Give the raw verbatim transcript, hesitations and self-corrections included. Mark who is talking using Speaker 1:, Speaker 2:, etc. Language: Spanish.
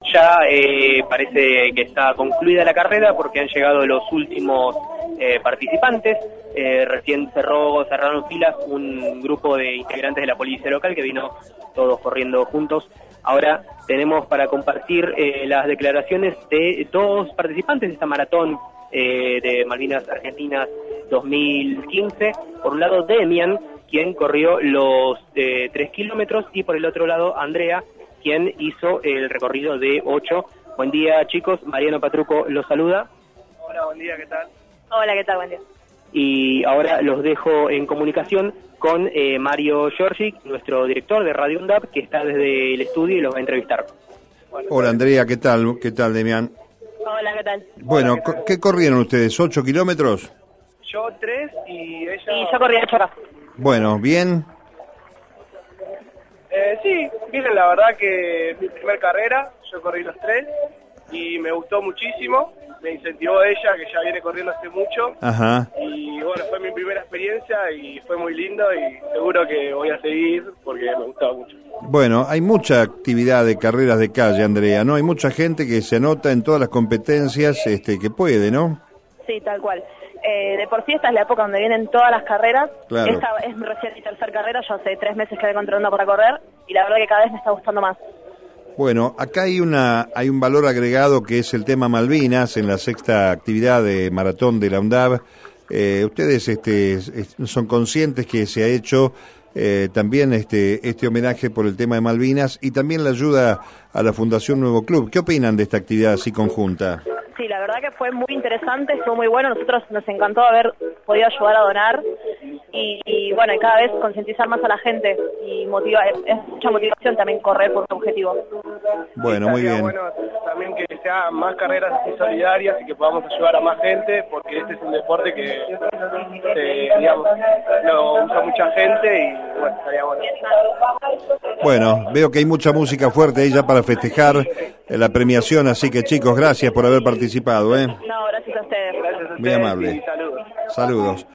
Speaker 1: Ya eh, parece que está concluida la carrera porque han llegado los últimos eh, participantes. Eh, recién cerró, cerraron filas un grupo de integrantes de la policía local que vino todos corriendo juntos. Ahora tenemos para compartir eh, las declaraciones de dos participantes de esta maratón eh, de Malvinas Argentinas dos mil quince. Por un lado, Demian, quien corrió los eh, tres kilómetros, y por el otro lado, Andrea, quien hizo el recorrido de ocho. Buen día, chicos. Mariano Patruco los saluda.
Speaker 2: Hola, buen día, ¿qué tal?
Speaker 3: Hola, ¿qué tal? Buen día.
Speaker 1: Y ahora los dejo en comunicación con eh, Mario Georgic, nuestro director de Radio UNDAP, que está desde el estudio y los va a entrevistar.
Speaker 4: Hola, Andrea, ¿qué tal? ¿Qué tal, Demian?
Speaker 3: Hola, ¿qué tal?
Speaker 4: Bueno,
Speaker 2: Hola, ¿qué tal?
Speaker 4: ¿qué corrieron ustedes? ¿Ocho kilómetros?
Speaker 2: Yo tres y ella...
Speaker 3: Sí, yo corrí ocho acá.
Speaker 4: Bueno, ¿bien?
Speaker 2: Eh, sí, miren, la verdad que es mi primer carrera, yo corrí los tres y me gustó muchísimo, me incentivó ella, que ya viene corriendo hace mucho.
Speaker 4: Ajá.
Speaker 2: Y bueno, fue mi primera experiencia y fue muy lindo y seguro que voy a seguir porque me gustaba mucho.
Speaker 4: Bueno, hay mucha actividad de carreras de calle, Andrea, ¿no? Hay mucha gente que se anota en todas las competencias este, que puede, ¿no?
Speaker 3: Sí, tal cual. Eh, de por sí esta es la época donde vienen todas las carreras.
Speaker 4: Claro.
Speaker 3: Esta es recién mi tercera carrera, yo hace tres meses que vengo entrenando para correr y la verdad que cada vez me está gustando más.
Speaker 4: Bueno, acá hay una hay un valor agregado que es el tema Malvinas en la sexta actividad de maratón de la UNDAB. Eh, ustedes este, es, son conscientes que se ha hecho eh, también este este homenaje por el tema de Malvinas y también la ayuda a la Fundación Nuevo Club. ¿Qué opinan de esta actividad así conjunta?
Speaker 3: Sí, la verdad que fue muy interesante, estuvo muy bueno. Nosotros nos encantó haber podido ayudar a donar y, y bueno, y cada vez concientizar más a la gente y motivar, es mucha motivación también correr por un objetivo.
Speaker 4: Bueno, muy
Speaker 2: Estaría
Speaker 4: bien.
Speaker 2: bueno también que se hagan más carreras así solidarias y que podamos ayudar a más gente, porque este es un deporte que, eh, digamos, lo usa mucha gente y bueno, estaría bueno.
Speaker 4: Bueno, veo que hay mucha música fuerte ahí ya para festejar eh, la premiación, así que chicos, gracias por haber participado, ¿eh?
Speaker 3: No, gracias a ustedes.
Speaker 2: Gracias a ustedes
Speaker 4: Muy amable.
Speaker 2: y saludos.
Speaker 4: Saludos.